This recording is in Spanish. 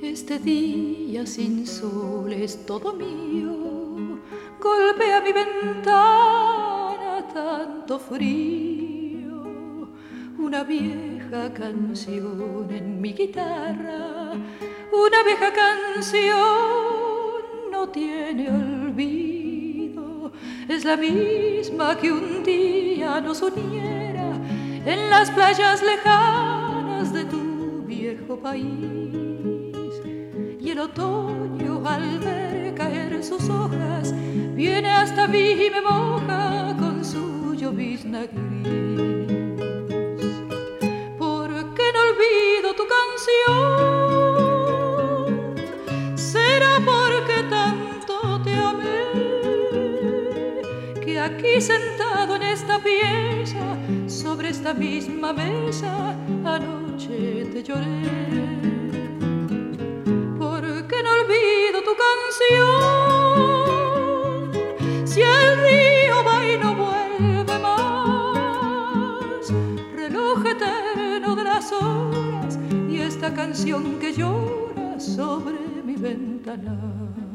Este día sin sol es todo mío, golpea mi ventana tanto frío. Una vieja canción en mi guitarra, una vieja canción no tiene olvido. Es la misma que un día nos uniera en las playas lejanas de tu viejo país. Y el otoño al ver caer sus hojas viene hasta mí y me moja con su llovizna gris. ¿Por qué no olvido tu canción? ¿Será porque tanto te amé que aquí sentado en esta pieza, sobre esta misma mesa, anoche te lloré? Olvido tu canción, si el río va y no vuelve más, reloj eterno de las horas y esta canción que llora sobre mi ventana.